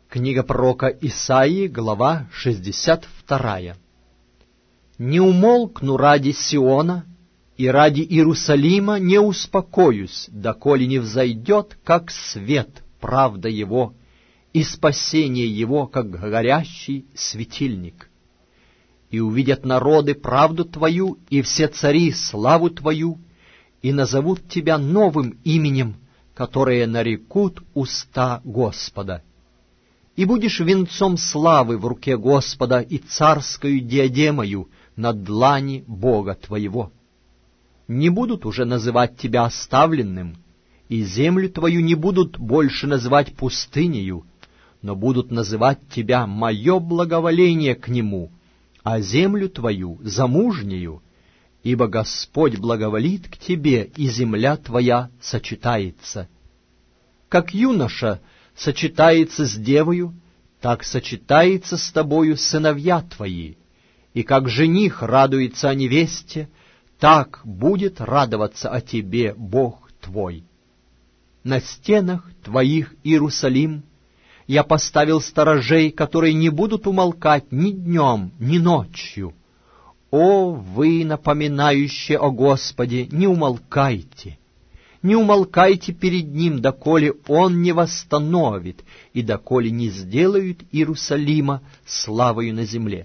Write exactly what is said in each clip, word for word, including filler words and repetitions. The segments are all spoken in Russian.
Книга пророка Исаии, глава шестьдесят вторая. «Не умолкну ради Сиона, и ради Иерусалима не успокоюсь, доколе не взойдет, как свет, правда его, и спасение его, как горящий светильник. И увидят народы правду твою, и все цари славу твою, и назовут тебя новым именем, которое нарекут уста Господа. И будешь венцом славы в руке Господа и царскою диадемою на длани Бога твоего. Не будут уже называть тебя оставленным, и землю твою не будут больше называть пустынею, но будут называть тебя мое благоволение к нему, а землю твою замужнею, ибо Господь благоволит к тебе, и земля твоя сочетается. Как юноша сочетается с девою, так сочетается с тобою сыновья твои, и как жених радуется о невесте, так будет радоваться о тебе Бог твой. На стенах твоих, Иерусалим, я поставил сторожей, которые не будут умолкать ни днем, ни ночью. О, вы, напоминающие о Господе, не умолкайте! Не умолкайте перед Ним, доколе Он не восстановит, и доколе не сделают Иерусалима славою на земле.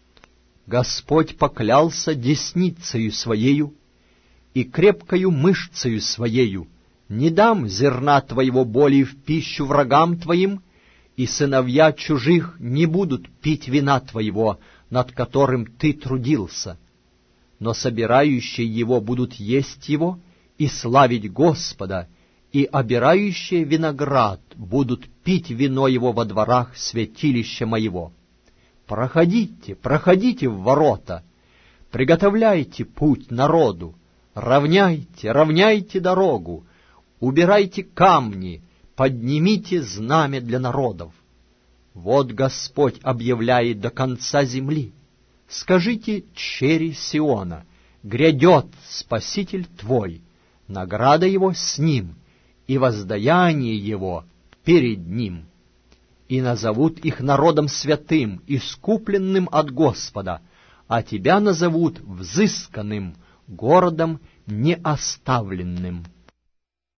Господь поклялся десницею Своею и крепкою мышцею Своею: не дам зерна твоего более в пищу врагам твоим, и сыновья чужих не будут пить вина твоего, над которым ты трудился. Но собирающие его будут есть его и славить Господа, и обирающие виноград будут пить вино его во дворах святилища моего. Проходите, проходите в ворота, приготовляйте путь народу, равняйте, равняйте дорогу, убирайте камни, поднимите знамя для народов. Вот Господь объявляет до конца земли. Скажите чери Сиона: грядет Спаситель твой, награда его с ним, и воздаяние его перед ним. И назовут их народом святым, искупленным от Господа, а тебя назовут взысканным, городом неоставленным».